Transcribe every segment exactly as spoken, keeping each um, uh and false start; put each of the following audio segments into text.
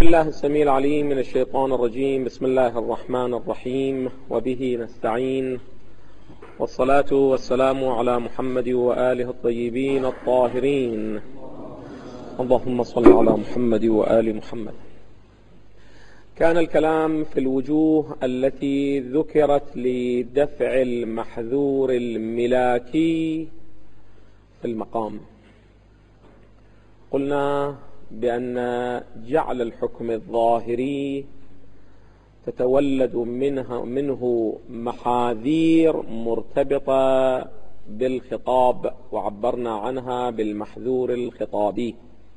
بالله السميع العليم من الشيطان الرجيم. بسم الله الرحمن الرحيم، وبه نستعين، والصلاة والسلام على محمد وآله الطيبين الطاهرين. اللهم صل على محمد وآل محمد. كان الكلام في الوجوه التي ذكرت لدفع المحذور الملاكي في المقام. قلنا بأن جعل الحكم الظاهري تتولد منها منه محاذير مرتبطة بالخطاب، وعبرنا عنها بالمحذور الخطابي،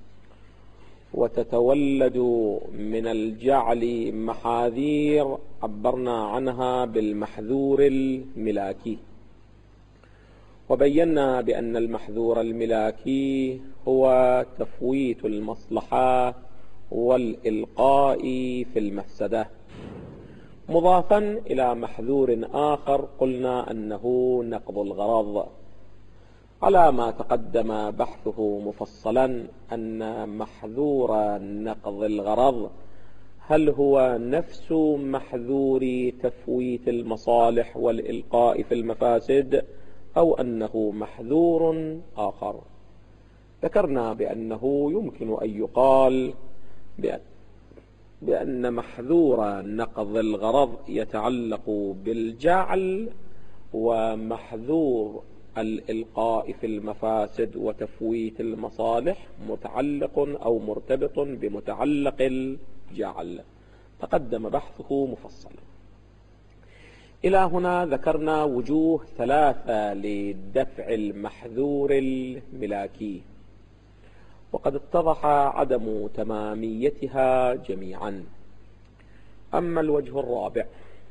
وتتولد من الجعل محاذير عبرنا عنها بالمحذور الملاكي. وبينا بأن المحذور الملاكي هو تفويت المصلحة والإلقاء في المفسدة، مضافا إلى محذور آخر قلنا أنه نقض الغرض، على ما تقدم بحثه مفصلا أن محذور نقض الغرض هل هو نفس محذور تفويت المصالح والإلقاء في المفاسد أو أنه محذور آخر. ذكرنا بأنه يمكن أن يقال بأن, بأن محذور نقض الغرض يتعلق بالجعل، ومحذور الإلقاء في المفاسد وتفويت المصالح متعلق أو مرتبط بمتعلق الجعل. تقدم بحثه مفصلا. إلى هنا ذكرنا وجوه ثلاثة لدفع المحذور الملاكي، وقد اتضح عدم تماميتها جميعا. أما الوجه الرابع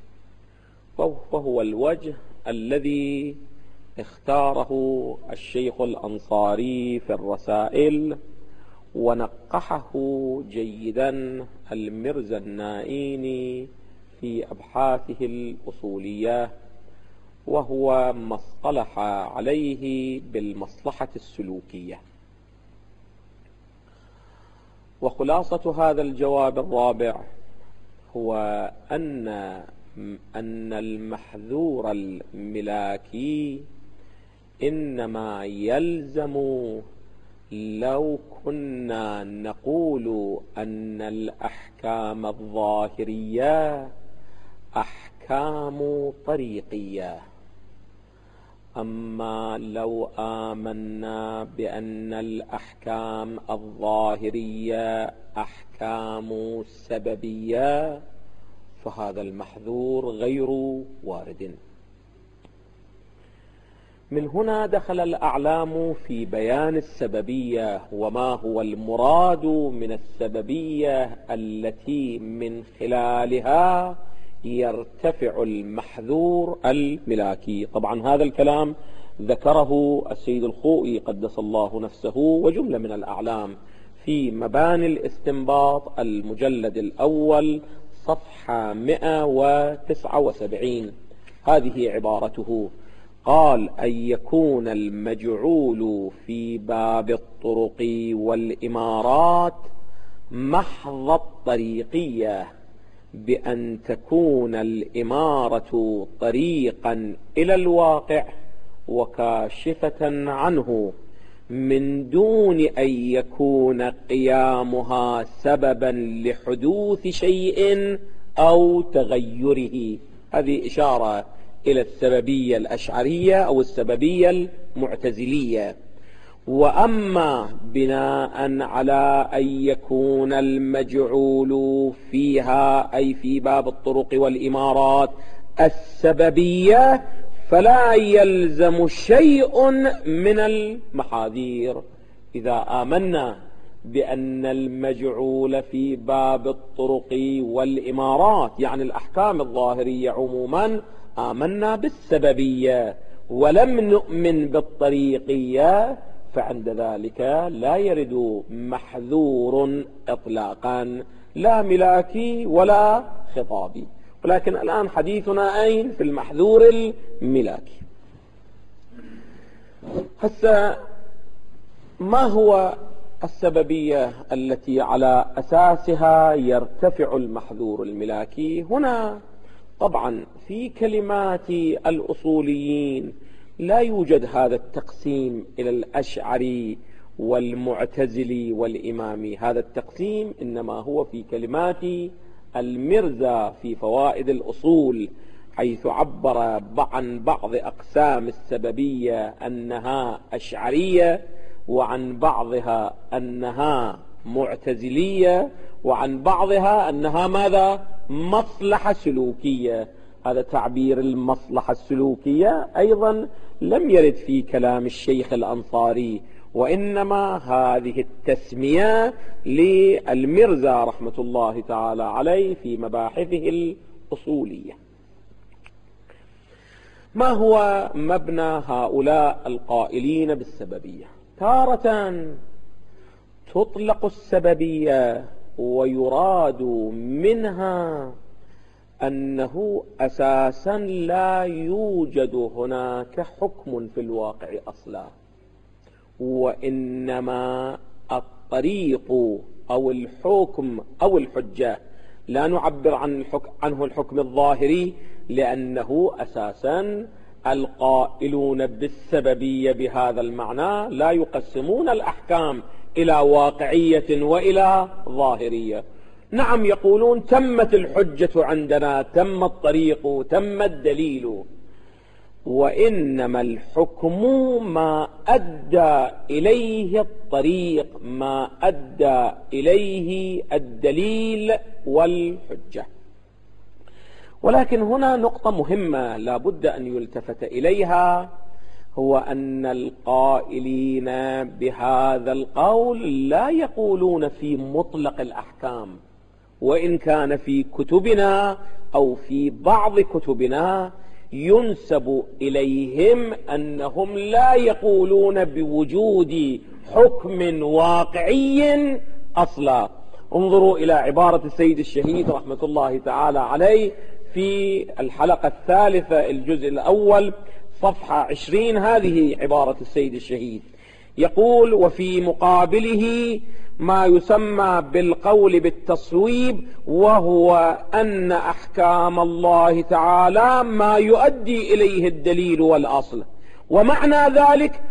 وهو الوجه الذي اختاره الشيخ الأنصاري في الرسائل، ونقحه جيدا المرزا النائيني في أبحاثه الأصولية، وهو ما اصطلح عليه بالمصلحة السلوكية. وخلاصة هذا الجواب الرابع هو أن أن المحذور الملاكي إنما يلزم لو كنا نقول أن الأحكام الظاهرية أحكام طريقية. أما لو آمنا بأن الأحكام الظاهرية أحكام سببية فهذا المحذور غير وارد. من هنا دخل الأعلام في بيان السببية، وما هو المراد من السببية التي من خلالها يرتفع المحذور الملاكي. طبعا هذا الكلام ذكره السيد الخوئي قدس الله نفسه وجملة من الأعلام في مباني الاستنباط المجلد الأول صفحة مئة وتسعة وسبعين. هذه عبارته: قال أن يكون المجعول في باب الطرق والإمارات محض الطريقية، بأن تكون الإمارة طريقا إلى الواقع وكاشفة عنه، من دون أن يكون قيامها سببا لحدوث شيء أو تغيره. هذه إشارة إلى السببية الأشعرية أو السببية المعتزلية. وأما بناء على أن يكون المجعول فيها أي في باب الطرق والإمارات السببية فلا يلزم شيء من المحاذير. إذا آمنا بأن المجعول في باب الطرق والإمارات يعني الأحكام الظاهرية عموما آمنا بالسببية ولم نؤمن بالطريقية، فعند ذلك لا يرد محذور إطلاقا، لا ملاكي ولا خطابي. ولكن الآن حديثنا أين؟ في المحذور الملاكي. هسه ما هو السببية التي على أساسها يرتفع المحذور الملاكي. هنا طبعا في كلمات الأصوليين لا يوجد هذا التقسيم إلى الأشعري والمعتزلي والإمامي، هذا التقسيم إنما هو في كلمات المرزا في فوائد الأصول، حيث عبر عن بعض أقسام السببية أنها أشعرية، وعن بعضها أنها معتزلية، وعن بعضها أنها ماذا؟ مصلحة سلوكية. هذا تعبير المصلحة السلوكية أيضا لم يرد في كلام الشيخ الأنصاري، وإنما هذه التسمية للمرزا رحمة الله تعالى عليه في مباحثه الأصولية. ما هو مبنى هؤلاء القائلين بالسببية؟ تارة تطلق السببية ويراد منها أنه أساسا لا يوجد هناك حكم في الواقع أصلا، وإنما الطريق أو الحكم أو الحجة. لا نعبر عن الحكم عنه الحكم الظاهري، لأنه أساسا القائلون بالسببية بهذا المعنى لا يقسمون الأحكام إلى واقعية وإلى ظاهرية. نعم يقولون تمت الحجة عندنا، تم الطريق، تم الدليل، وإنما الحكم ما أدى إليه الطريق، ما أدى إليه الدليل والحجة. ولكن هنا نقطة مهمة لا بد أن يلتفت إليها، هو أن القائلين بهذا القول لا يقولون في مطلق الأحكام، وإن كان في كتبنا أو في بعض كتبنا ينسب إليهم أنهم لا يقولون بوجود حكم واقعي أصلا. انظروا إلى عبارة السيد الشهيد رحمة الله تعالى عليه في الحلقة الثالثة الجزء الأول صفحة عشرين، هذه عبارة السيد الشهيد، يقول: وفي مقابله ما يسمى بالقول بالتصويب، وهو أن أحكام الله تعالى ما يؤدي إليه الدليل والأصل، ومعنى ذلك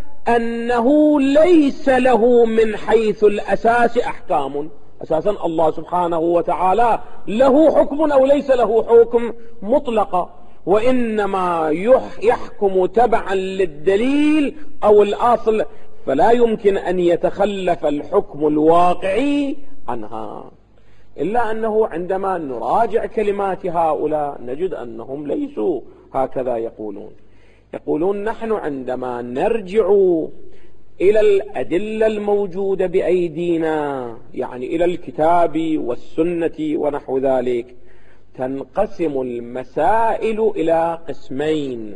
أنه ليس له من حيث الأساس أحكام. أساسا الله سبحانه وتعالى له حكم أو ليس له حكم مطلقة، وإنما يحكم تبعا للدليل أو الأصل، فلا يمكن أن يتخلف الحكم الواقعي عنها. إلا أنه عندما نراجع كلمات هؤلاء نجد أنهم ليسوا هكذا يقولون. يقولون نحن عندما نرجع إلى الأدلة الموجودة بأيدينا، يعني إلى الكتاب والسنة ونحو ذلك، تنقسم المسائل إلى قسمين: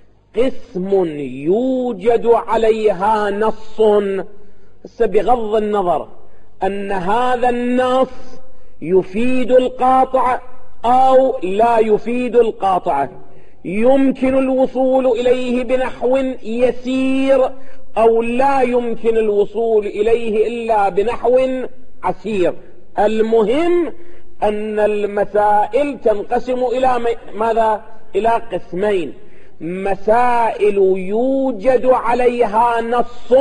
قسم يوجد عليها نص، بس بغض النظر أن هذا النص يفيد القاطع أو لا يفيد القاطع، يمكن الوصول إليه بنحو يسير أو لا يمكن الوصول إليه إلا بنحو عسير. المهم أن المسائل تنقسم إلى ماذا؟ إلى قسمين: مسائل يوجد عليها نص،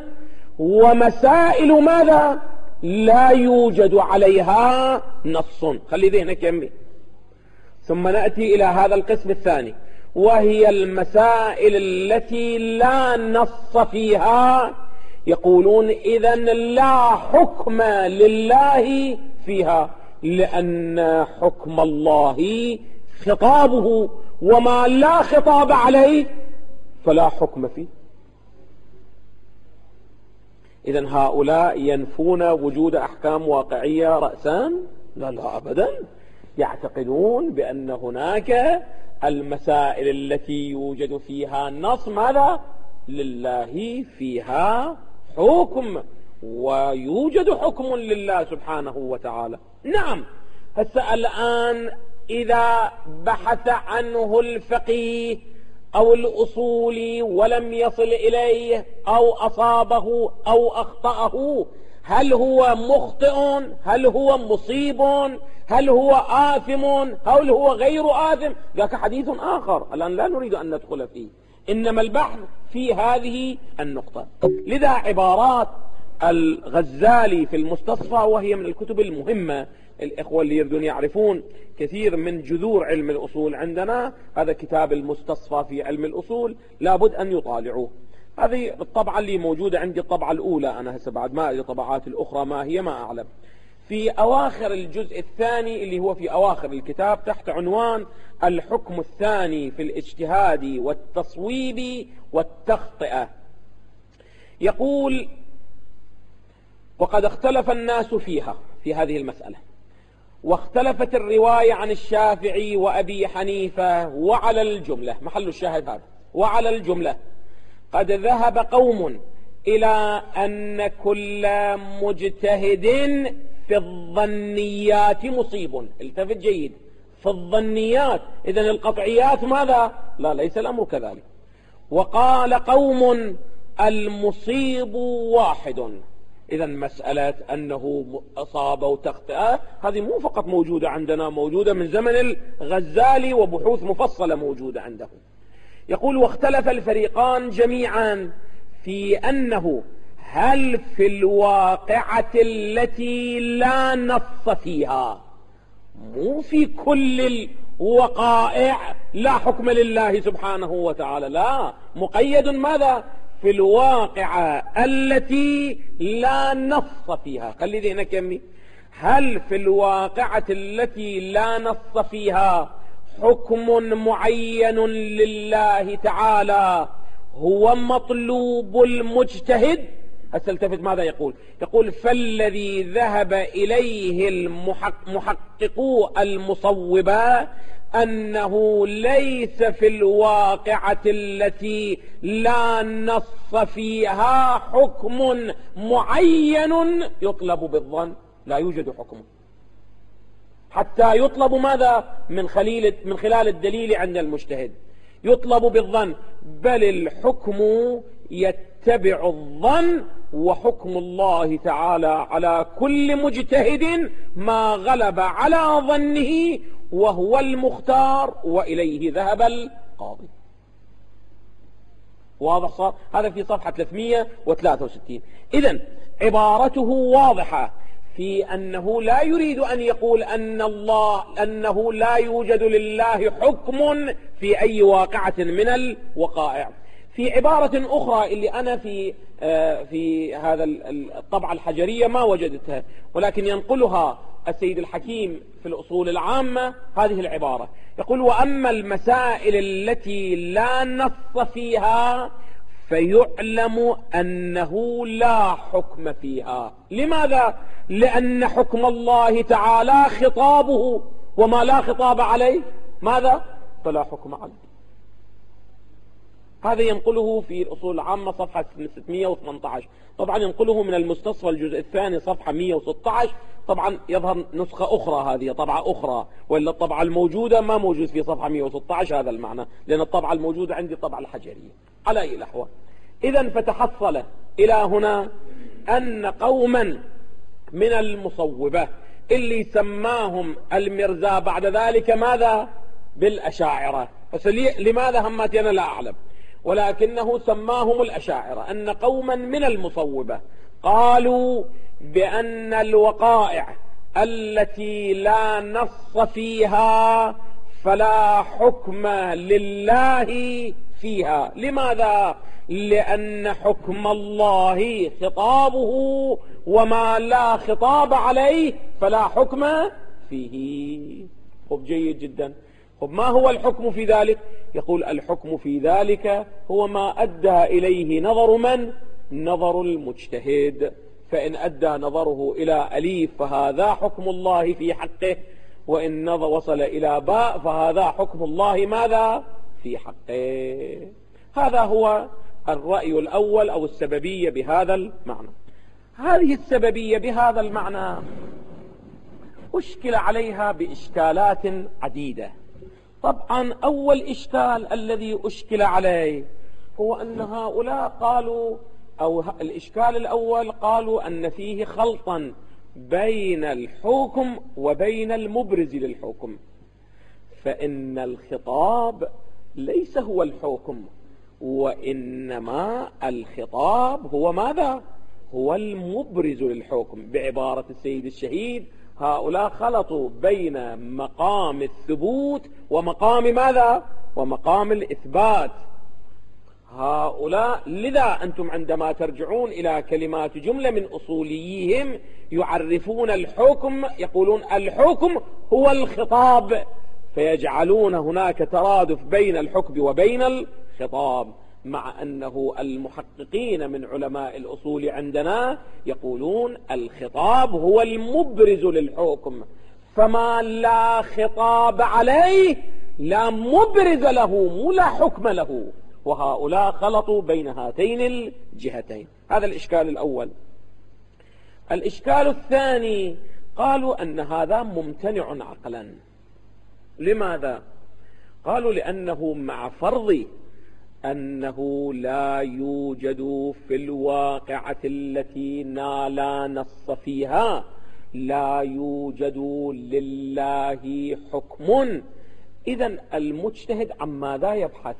ومسائل ماذا؟ لا يوجد عليها نص. خلي ذهنك يمي. ثم نأتي إلى هذا القسم الثاني، وهي المسائل التي لا نص فيها. يقولون إذن لا حكم لله فيها، لأن حكم الله خطابه، وما لا خطاب عليه فلا حكم فيه. إذن هؤلاء ينفون وجود أحكام واقعية رأسا؟ لا لا أبدا. يعتقدون بأن هناك المسائل التي يوجد فيها نص، ماذا؟ لله فيها حكم، ويوجد حكم لله سبحانه وتعالى. نعم، هسه الآن إذا بحث عنه الفقيه أو الأصولي ولم يصل إليه أو أصابه أو أخطأه، هل هو مخطئ، هل هو مصيب، هل هو آثم، هل هو غير آثم، ذاك حديث آخر الآن لا نريد أن ندخل فيه، إنما البحث في هذه النقطة. لذا عبارات الغزالي في المستصفى، وهي من الكتب المهمة، الإخوة اللي يريدون يعرفون كثير من جذور علم الأصول عندنا، هذا كتاب المستصفى في علم الأصول لابد أن يطالعوه. هذه الطبعة اللي موجودة عندي، الطبعة الأولى، أنا هسه بعد ما أدري طبعات الأخرى ما هي ما أعلم. في أواخر الجزء الثاني اللي هو في أواخر الكتاب تحت عنوان الحكم الثاني في الاجتهاد والتصويب والتخطئة، يقول: وقد اختلف الناس فيها، في هذه المسألة، واختلفت الرواية عن الشافعي وأبي حنيفة، وعلى الجملة، محل الشاهد هذا، وعلى الجملة قد ذهب قوم إلى أن كل مجتهد في الظنيات مصيب. التفت جيد، في الظنيات، إذن القطعيات ماذا؟ لا، ليس الأمر كذلك. وقال قوم المصيب واحد. إذن مسألة أنه أصاب وتخطئ هذه مو فقط موجودة عندنا، موجودة من زمن الغزالي، وبحوث مفصلة موجودة عنده. يقول: واختلف الفريقان جميعا في أنه هل في الواقعة التي لا نص فيها، مو في كل الوقائع لا حكم لله سبحانه وتعالى، لا، مقيد ماذا؟ في الواقعة التي لا نص فيها. خلي ذهنك يمي، هل في الواقعة التي لا نص فيها حكم معين لله تعالى هو مطلوب المجتهد؟ التفت ماذا يقول؟ يقول: فالذي ذهب إليه المحققو المصوبة أنه ليس في الواقعة التي لا نص فيها حكم معين يطلب بالظن، لا يوجد حكم حتى يطلب ماذا؟ من خلال من خلال الدليل عند المجتهد، يطلب بالظن، بل الحكم يتبع الظن، وحكم الله تعالى على كل مجتهد ما غلب على ظنه وهو المختار، وإليه ذهب القاضي. واضح صار؟ هذا في صفحة ثلاثمئة وثلاثة وستين. إذن عبارته واضحة في أنه لا يريد أن يقول أن الله أنه لا يوجد لله حكم في أي واقعة من الوقائع. في عبارة أخرى اللي أنا في في هذا الطبعة الحجرية ما وجدتها، ولكن ينقلها السيد الحكيم في الأصول العامة، هذه العبارة، يقول: وأما المسائل التي لا نص فيها فيعلم أنه لا حكم فيها. لماذا؟ لأن حكم الله تعالى خطابه، وما لا خطاب عليه ماذا؟ فلا حكم عليه. هذا ينقله في الأصول العامة صفحة ستمئة وثمانية عشر، طبعا ينقله من المستصفى الجزء الثاني صفحة مئة وستة عشر، طبعا يظهر نسخة أخرى، هذه طبعة أخرى، وإلا الطبعة الموجودة ما موجود في صفحة مئة وستة عشر هذا المعنى، لأن الطبعة الموجودة عندي الطبعة الحجرية. على أي الأحوال، إذن فتحصل إلى هنا أن قوما من المصوبة اللي سماهم المرزا بعد ذلك ماذا؟ بالأشاعرة. بس لماذا همتي أنا لا أعلم، ولكنه سماهم الأشاعرة، أن قوما من المصوبة قالوا بأن الوقائع التي لا نص فيها فلا حكم لله فيها. لماذا؟ لأن حكم الله خطابه، وما لا خطاب عليه فلا حكم فيه. خب جيد جدا. خب ما هو الحكم في ذلك؟ يقول: الحكم في ذلك هو ما أدى إليه نظر من؟ نظر المجتهد، فإن أدى نظره إلى أليف فهذا حكم الله في حقه، وإن وصل إلى باء فهذا حكم الله ماذا؟ في حقه. هذا هو الرأي الأول أو السببية بهذا المعنى. هذه السببية بهذا المعنى أشكل عليها بإشكالات عديدة. طبعا أول إشكال الذي أشكل عليه هو أن هؤلاء قالوا أو الإشكال الأول قالوا أن فيه خلطا بين الحكم وبين المبرز للحكم، فإن الخطاب ليس هو الحكم، وإنما الخطاب هو ماذا؟ هو المبرز للحكم. بعبارة السيد الشهيد: هؤلاء خلطوا بين مقام الثبوت ومقام ماذا؟ ومقام الإثبات. هؤلاء لذا أنتم عندما ترجعون إلى كلمات جملة من أصوليهم يعرفون الحكم، يقولون الحكم هو الخطاب، فيجعلون هناك ترادف بين الحكم وبين الخطاب، مع أنه المحققين من علماء الأصول عندنا يقولون الخطاب هو المبرز للحكم، فما لا خطاب عليه لا مبرز له ولا حكم له، وهؤلاء خلطوا بين هاتين الجهتين. هذا الإشكال الأول. الإشكال الثاني قالوا أن هذا ممتنع عقلا. لماذا؟ قالوا لأنه مع فرض أنه لا يوجد في الواقعة التي لا نص فيها لا يوجد لله حكم، إذن المجتهد عن ماذا يبحث؟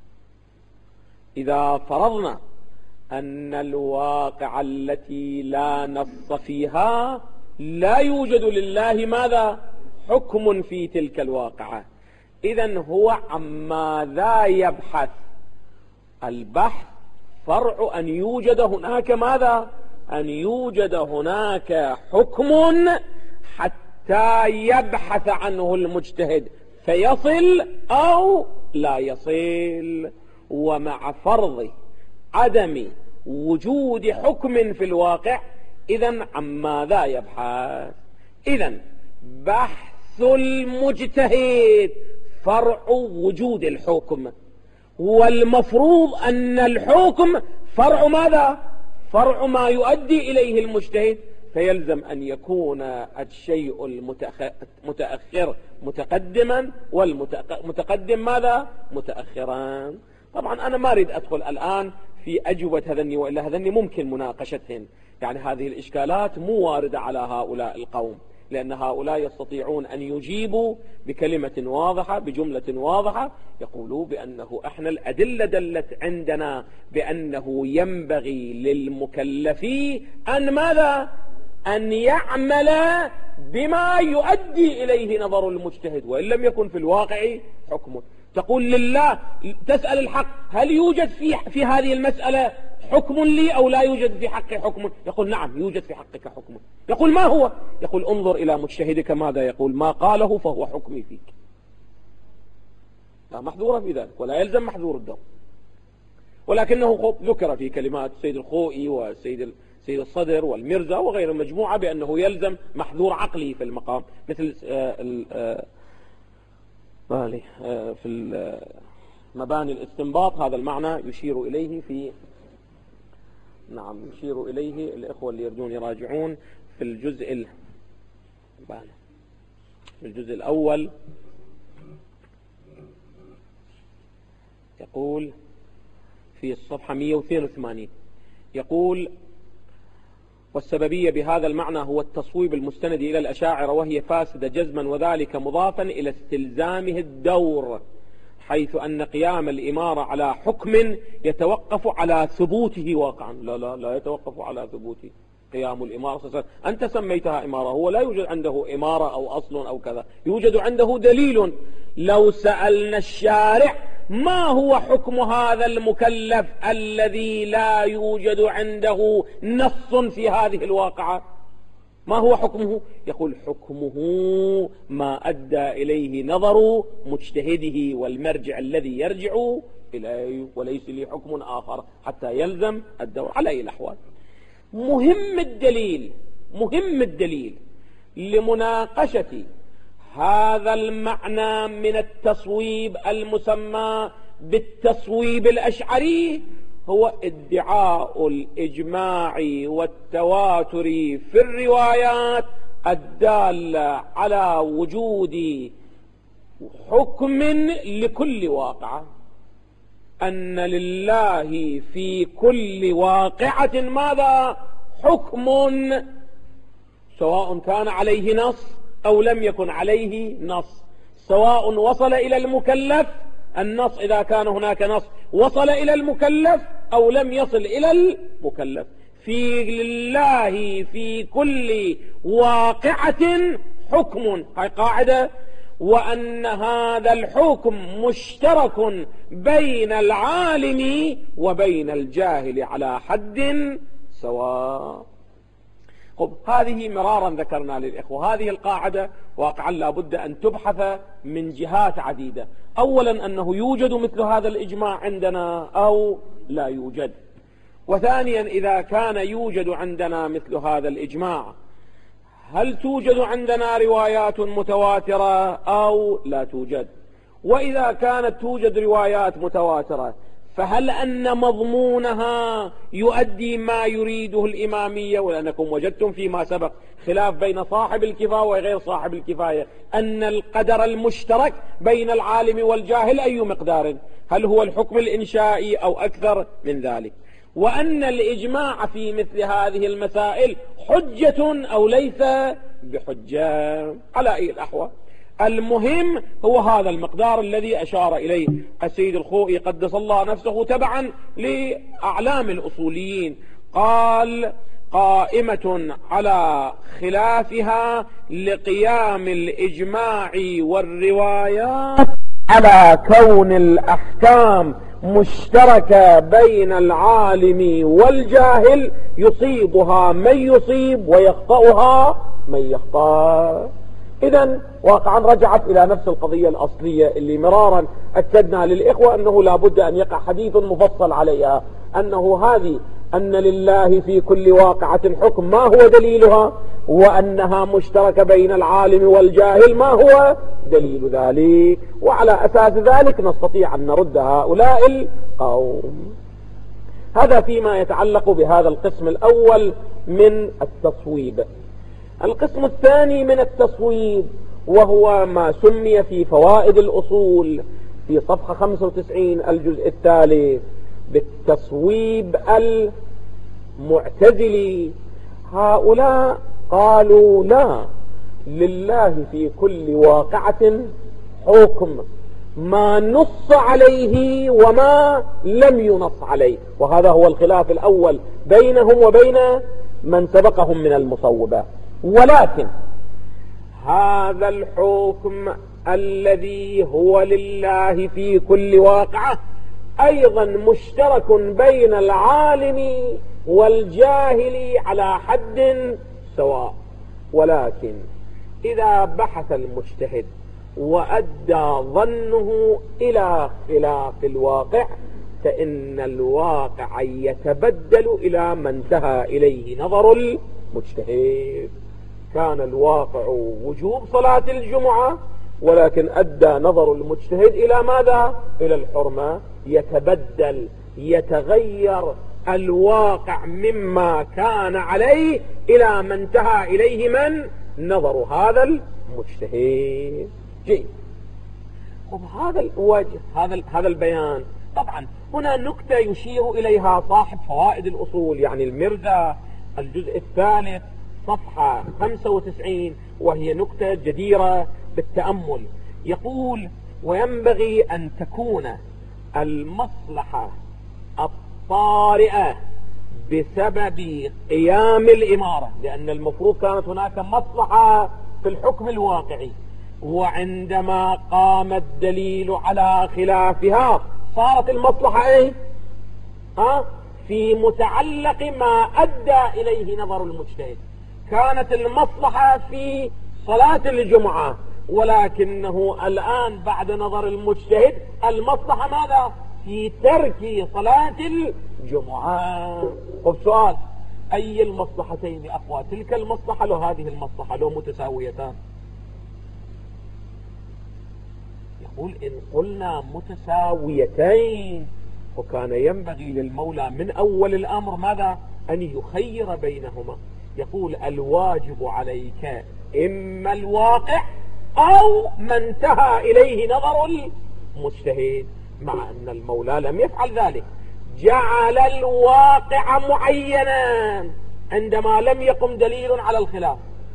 إذا فرضنا أن الواقع التي لا نص فيها لا يوجد لله ماذا؟ حكم في تلك الواقعة، إذن هو عن ماذا يبحث؟ البحث فرع أن يوجد هناك ماذا؟ أن يوجد هناك حكم حتى يبحث عنه المجتهد فيصل أو لا يصل. ومع فرض عدم وجود حكم في الواقع إذن عن ماذا يبحث؟ إذن بحث المجتهد فرع وجود الحكم، والمفروض أن الحكم فرع ماذا؟ فرع ما يؤدي إليه المجتهد، فيلزم أن يكون الشيء المتأخر متقدما والمتقدم ماذا؟ متأخرا. طبعا أنا ما أريد أدخل الآن في أجوبة هذني وإلا هذني ممكن مناقشتهن، يعني هذه الإشكالات مو واردة على هؤلاء القوم، لأن هؤلاء يستطيعون أن يجيبوا بكلمة واضحة بجملة واضحة، يقولوا بأنه احنا الأدلة دلت عندنا بأنه ينبغي للمكلف أن ماذا؟ أن يعمل بما يؤدي إليه نظر المجتهد، وإن لم يكن في الواقع حكمه. تقول لله، تسأل الحق هل يوجد في, في هذه المسألة حكم لي أو لا يوجد في حقي حكم؟ يقول نعم يوجد في حقك حكم. يقول ما هو؟ يقول انظر إلى مجتهدك ماذا يقول، ما قاله فهو حكمي فيك. لا محذور في ذلك ولا يلزم محذور الدور، ولكنه ذكر في كلمات السيد الخوئي والسيد سيد الصدر والمرزا وغير مجموعة بأنه يلزم محذور عقلي في المقام، مثل في مباني الاستنباط. هذا المعنى يشير إليه في نعم يشير إليه الإخوة اللي يرجون يراجعون في الجزء ال... في الجزء الأول يقول في الصفحة مئة واثنين وثمانين يقول: والسببية بهذا المعنى هو التصويب المستند إلى الأشاعرة وهي فاسدة جزما، وذلك مضافا إلى استلزامه الدور، حيث أن قيام الإمارة على حكم يتوقف على ثبوته واقعا. لا لا لا يتوقف على ثبوته قيام الإمارة. أنت سميتها إمارة، هو لا يوجد عنده إمارة أو أصل أو كذا، يوجد عنده دليل. لو سألنا الشارع ما هو حكم هذا المكلف الذي لا يوجد عنده نص في هذه الواقعة، ما هو حكمه؟ يقول حكمه ما أدى إليه نظر مجتهده والمرجع الذي يرجع إليه، وليس لي حكم آخر حتى يلزم الدور. على أي الأحوال مهم الدليل مهم الدليل لمناقشة هذا المعنى من التصويب المسمى بالتصويب الأشعري هو ادعاء الإجماع والتواتر في الروايات الدالة على وجود حكم لكل واقعة. أن لله في كل واقعة ماذا؟ حكم، سواء كان عليه نص أو لم يكن عليه نص، سواء وصل إلى المكلف النص، إذا كان هناك نص وصل إلى المكلف أو لم يصل إلى المكلف. في لله في كل واقعة حكم، هاي قاعدة، وأن هذا الحكم مشترك بين العالم وبين الجاهل على حد سواء. طب هذه مرارا ذكرنا للإخوة، هذه القاعدة واقعا لا بد أن تبحث من جهات عديدة. أولا أنه يوجد مثل هذا الإجماع عندنا أو لا يوجد، وثانيا إذا كان يوجد عندنا مثل هذا الإجماع هل توجد عندنا روايات متواترة أو لا توجد؟ وإذا كانت توجد روايات متواترة فهل أن مضمونها يؤدي ما يريده الإمامية؟ ولأنكم وجدتم فيما سبق خلاف بين صاحب الكفاية وغير صاحب الكفاية أن القدر المشترك بين العالم والجاهل أي مقدار؟ هل هو الحكم الإنشائي أو أكثر من ذلك؟ وأن الإجماع في مثل هذه المسائل حجة أو ليس بحجة؟ على أي الأحوال المهم هو هذا المقدار الذي أشار إليه السيد الخوئي قدس الله نفسه تبعا لأعلام الأصوليين، قال قائمة على خلافها لقيام الإجماع والروايات على كون الأحكام مشتركة بين العالم والجاهل، يصيبها من يصيب ويخطئها من يخطئ. إذن واقعا رجعت إلى نفس القضية الأصلية اللي مرارا أكدنا للإخوة أنه لا بد أن يقع حديث مفصل عليها، أنه هذه أن لله في كل واقعة حكم ما هو دليلها، وأنها مشتركة بين العالم والجاهل ما هو دليل ذلك، وعلى أساس ذلك نستطيع أن نرد هؤلاء القوم. هذا فيما يتعلق بهذا القسم الأول من التصويب. القسم الثاني من التصويب وهو ما سمي في فوائد الأصول في صفحة خمسة وتسعين الجزء الثالث بالتصويب المعتزلي. هؤلاء قالوا لا، لله في كل واقعة حكم ما نص عليه وما لم ينص عليه، وهذا هو الخلاف الأول بينهم وبين من سبقهم من المصوبة. ولكن هذا الحكم الذي هو لله في كل واقعة أيضا مشترك بين العالم والجاهل على حد سواء، ولكن إذا بحث المجتهد وأدى ظنه إلى خلاف الواقع فإن الواقع يتبدل إلى ما انتهى إليه نظر المجتهد. كان الواقع وجوب صلاة الجمعة، ولكن أدى نظر المجتهد إلى ماذا؟ إلى الحرمة. يتبدل يتغير الواقع مما كان عليه إلى ما انتهى إليه من نظر هذا المجتهد. جيد. هذا الوجه هذا هذا البيان طبعا هنا نكتة يشير إليها صاحب فوائد الأصول، يعني المردى الجزء الثالث صفحة خمسة وتسعين، وهي نكتة جديرة بالتأمل. يقول: وينبغي أن تكون المصلحة الطارئة بسبب قيام الإمارة، لأن المفروض كانت هناك مصلحة في الحكم الواقعي، وعندما قام الدليل على خلافها صارت المصلحة ايه؟ ها؟ في متعلق ما أدى إليه نظر المجتهد. كانت المصلحة في صلاة الجمعة، ولكنه الآن بعد نظر المجتهد المصلحة ماذا؟ في ترك صلاة الجمعة. طب سؤال: أي المصلحتين أقوى، تلك المصلحة لو هذه المصلحة، لو متساويتان؟ يقول: إن قلنا متساويتين وكان ينبغي للمولى من أول الأمر ماذا؟ أن يخير بينهما. يقول: الواجب عليك إما الواقع أو ما انتهى إليه نظر المجتهد. مع أن المولى لم يفعل ذلك، جعل الواقع معينا عندما لم يقم دليل على الخلاف،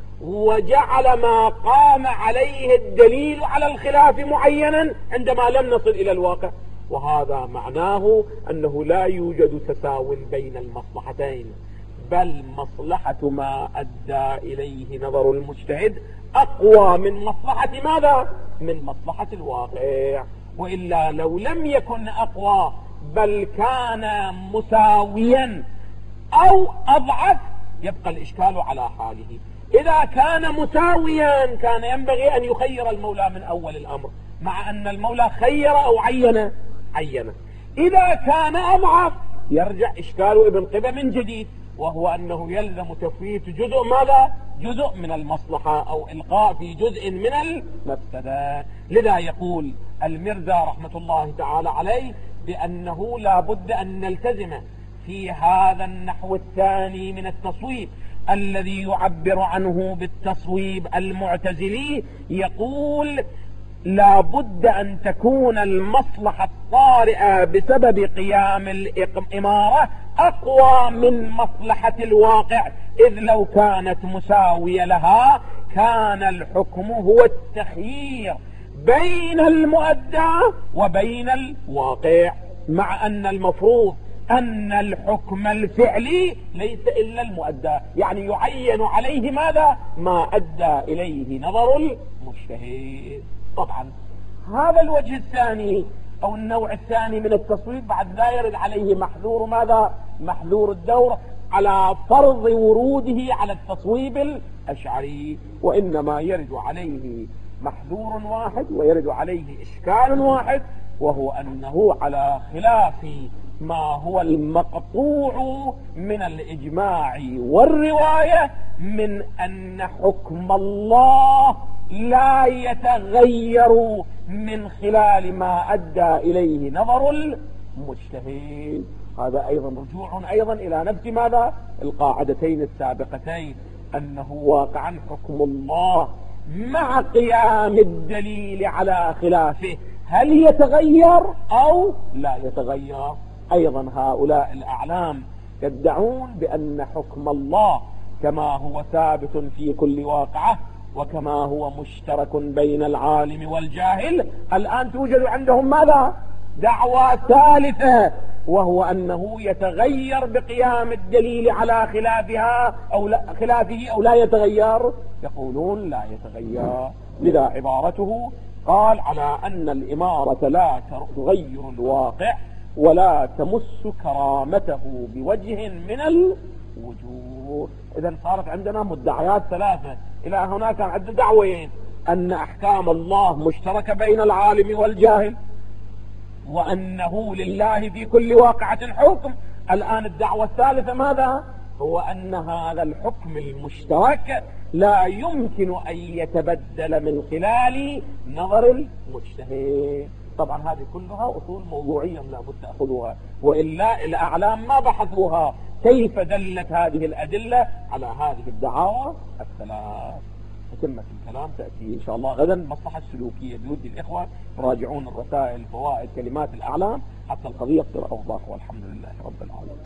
وجعل ما قام عليه الدليل على الخلاف معينا عندما لم نصل إلى الواقع. وهذا معناه أنه لا يوجد تساو بين المصلحتين، بل مصلحة ما أدى إليه نظر المجتهد أقوى من مصلحة ماذا؟ من مصلحة الواقع. وإلا لو لم يكن أقوى بل كان مساويا أو أضعف يبقى الإشكال على حاله. إذا كان مساويا كان ينبغي أن يخير المولى من أول الأمر، مع أن المولى خير أو عين عين. إذا كان أضعف يرجع إشكال ابن قبة من جديد، وهو أنه يلزم تفويت جزء ماذا؟ جزء من المصلحة أو إلقاء في جزء من المفسدة. لذا يقول المرزا رحمة الله تعالى عليه بأنه لا بد أن نلتزم في هذا النحو الثاني من التصويب الذي يعبر عنه بالتصويب المعتزلي. يقول لا بد أن تكون المصلحة الطارئة بسبب قيام الإمارة أقوى من مصلحة الواقع، إذ لو كانت مساوية لها كان الحكم هو التخيير بين المؤدى وبين الواقع، مع أن المفروض أن الحكم الفعلي ليس إلا المؤدى، يعني يعين عليه ماذا؟ ما أدى إليه نظر المجتهد. طبعا هذا الوجه الثاني أو النوع الثاني من التصويب بعد لا يرد عليه محذور ماذا؟ محذور الدور على فرض وروده على التصويب الأشعري، وإنما يرد عليه محذور واحد ويرد عليه إشكال واحد، وهو أنه على خلاف ما هو المقطوع من الإجماع والرواية من أن حكم الله لا يتغير من خلال ما أدى إليه نظر المجتهد. هذا أيضا رجوع أيضا إلى نفس ماذا؟ القاعدتين السابقتين، أنه واقعا حكم الله مع قيام الدليل على خلافه هل يتغير أو لا يتغير. أيضا هؤلاء الأعلام يدعون بأن حكم الله كما هو ثابت في كل واقعة وكما هو مشترك بين العالم والجاهل، الآن توجد عندهم ماذا؟ دعوة ثالثة، وهو أنه يتغير بقيام الدليل على خلافها أو لا خلافه أو لا يتغير. يقولون لا يتغير. لذا عبارته قال على أن الإمارة لا تغير الواقع ولا تمس كرامته بوجه من الوجوه. إذا صارت عندنا مدعيات ثلاثة. إلى هنا كان عندنا دعوين، أن أحكام الله مشتركة بين العالم والجاهل، وأنه لله في كل واقعة حكم. الآن الدعوة الثالثة ماذا؟ هو أن هذا الحكم المشترك لا يمكن أن يتبدل من خلال نظر المجتهد. طبعا هذه كلها أصول موضوعية لا بد تأخذوها، وإلا الأعلام ما بحثوها كيف دلت هذه الأدلة على هذه الدعاوى الثلاث. أتمة الكلام تأتي إن شاء الله غدا. المصلحة السلوكية بودي الإخوة راجعون الرسائل فوائد كلمات الأعلام حتى القضية تصير أوضح، والحمد لله رب العالمين.